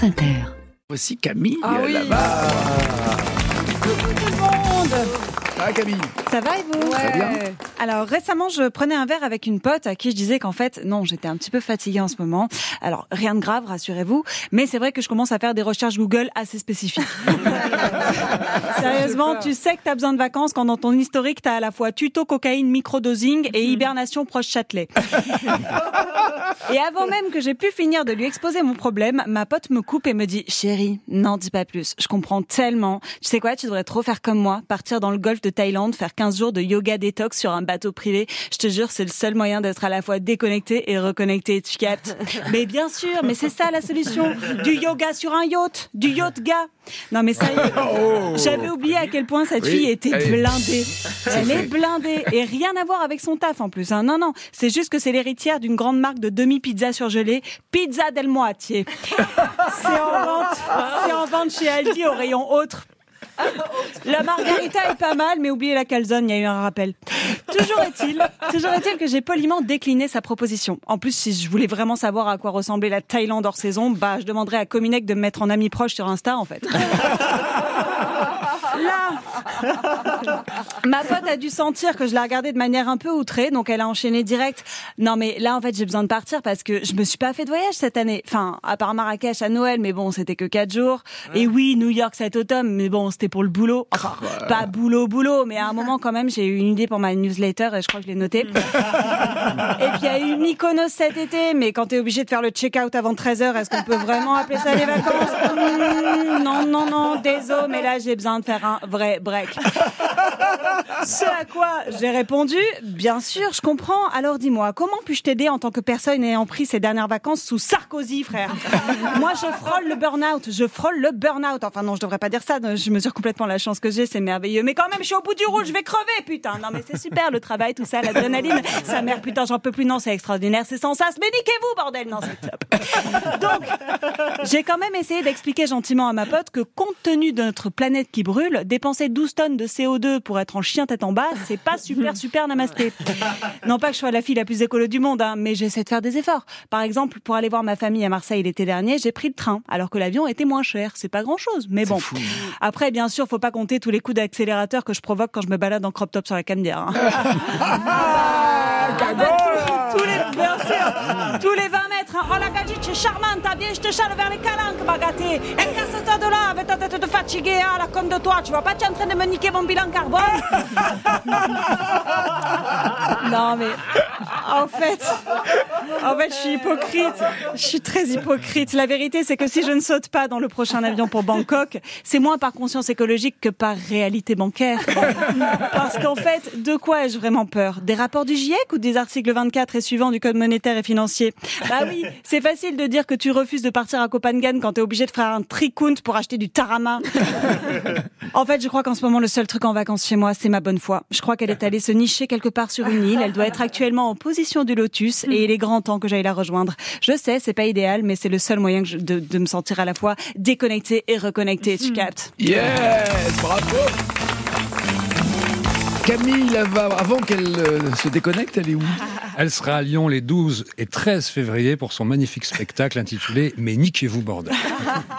France Inter. Voici Camille oui. là-bas. Coucou tout le monde. Ça va Camille? Ça va et vous? Très bien. Alors récemment, je prenais un verre avec une pote à qui je disais qu'en fait, non, j'étais un petit peu fatiguée en ce moment. Alors rien de grave, rassurez-vous, mais c'est vrai que je commence à faire des recherches Google assez spécifiques. Sérieusement, tu sais que t'as besoin de vacances quand dans ton historique, t'as à la fois tuto cocaïne, microdosing et hibernation proche Châtelet. Et avant même que j'ai pu finir de lui exposer mon problème, ma pote me coupe et me dit « Chérie, n'en dis pas plus, je comprends tellement. Tu sais quoi, tu devrais trop faire comme moi, partir dans le golfe de Thaïlande, faire 15 jours de yoga détox sur un bateau privé. Je te jure, c'est le seul moyen d'être à la fois déconnecté et reconnecté, tu captes ?» Mais bien sûr, mais c'est ça la solution. Du yoga sur un yacht, du yacht gars. Non mais ça y est, j'avais oublié à quel point cette fille était blindée. Elle est blindée et rien à voir avec son taf en plus. Hein. Non, c'est juste que c'est l'héritière d'une grande marque de demi-pizza surgelée, Pizza del Moitié. C'est en vente chez Aldi au rayon autre. La margarita est pas mal, mais oubliez la calzone, il y a eu un rappel. Toujours est-il que j'ai poliment décliné sa proposition. En plus, si je voulais vraiment savoir à quoi ressemblait la Thaïlande hors saison, je demanderais à Cominec de me mettre en ami proche sur Insta, en fait. Là, ma pote a dû sentir que je la regardais de manière un peu outrée, donc elle a enchaîné direct. Non mais là en fait j'ai besoin de partir parce que je me suis pas fait de voyage cette année. Enfin, à part Marrakech à Noël, mais bon c'était que 4 jours. Et oui, New York cet automne, mais bon c'était pour le boulot. Enfin, pas boulot, mais à un moment quand même j'ai eu une idée pour ma newsletter et je crois que je l'ai notée. Et puis il y a eu Mykonos cet été, mais quand t'es obligé de faire le check-out avant 13h, est-ce qu'on peut vraiment appeler ça des vacances? Non, désolé, mais là j'ai besoin de faire un vrai break. Ce à quoi j'ai répondu, bien sûr, je comprends. Alors dis-moi, comment puis-je t'aider en tant que personne ayant pris ses dernières vacances sous Sarkozy, frère? Moi, je frôle le burn-out. Enfin non, je devrais pas dire ça. Je mesure complètement la chance que j'ai, c'est merveilleux. Mais quand même, je suis au bout du rouge, je vais crever, putain. Non mais c'est super, le travail, tout ça, l'adrénaline. Sa mère, putain, j'en peux plus. Non, c'est extraordinaire, c'est sans sas. Mais niquez-vous, bordel. Non, c'est top. Donc, j'ai quand même essayé d'expliquer gentiment à ma pote que compte tenu de notre planète qui brûle, dépenser 12 tonnes de CO2 pour être en chien tête en bas, c'est pas super namasté. Non pas que je sois la fille la plus écolo du monde, hein, mais j'essaie de faire des efforts. Par exemple, pour aller voir ma famille à Marseille l'été dernier, j'ai pris le train, alors que l'avion était moins cher. C'est pas grand chose, mais bon. Fou. Après, bien sûr, faut pas compter tous les coups d'accélérateur que je provoque quand je me balade en crop top sur la Canebière. Hein. Bien sûr, tous les 20 mètres. Hein. Oh la gadget, c'est charmante, viens, je te chale vers les calanques, bagaté. Et casse-toi de là avec ta tête de fatigué, à la con de toi. Tu vois pas, tu es en train de me niquer mon bilan carbone. Non mais, en fait, je suis hypocrite. Je suis très hypocrite. La vérité, c'est que si je ne saute pas dans le prochain avion pour Bangkok, c'est moins par conscience écologique que par réalité bancaire. Parce qu'en fait, de quoi ai-je vraiment peur? Des rapports du GIEC ou des articles 24 et suivants du Code monétaire et financier? Bah oui, c'est facile de dire que tu refuses de partir à Copenhague quand t'es obligé de faire un tricount pour acheter du tarama. En fait, je crois qu'en ce moment, le seul truc en vacances chez moi, c'est ma bonne foi. Je crois qu'elle est allée se nicher quelque part sur une île. Elle doit être actuellement en position du lotus et il est grand temps que j'aille la rejoindre. Je sais, c'est pas idéal, mais c'est le seul moyen de me sentir à la fois déconnectée et reconnectée. Tu captes? Yes, bravo. Camille, avant qu'elle se déconnecte, elle est où? Elle sera à Lyon les 12 et 13 février pour son magnifique spectacle intitulé « Mais niquez-vous, bordel ».